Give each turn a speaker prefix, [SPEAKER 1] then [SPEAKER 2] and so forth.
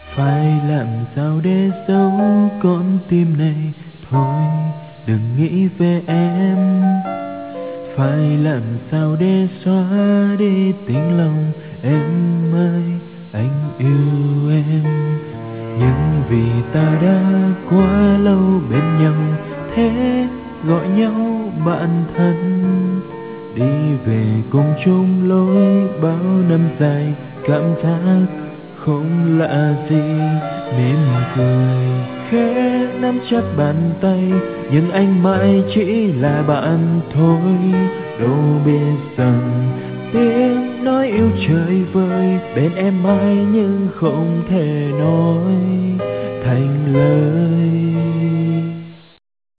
[SPEAKER 1] Phải làm sao để giấu con tim này? Thôi đừng nghĩ về em. Phải làm sao để xóa đi tiếng lòng? Em ơi, anh yêu em. Nhưng vì ta đã quá lâu bên nhau, thế gọi nhau bạn thân. Đi về cùng chung lối bao năm dài, cảm giác không lạ gì. Mỉm cười khẽ nắm chặt bàn tay, nhưng anh mãi chỉ là bạn thôi. Đâu biết rằng tiếng nói yêu trời vời bên em mãi nhưng không thể nói thành lời.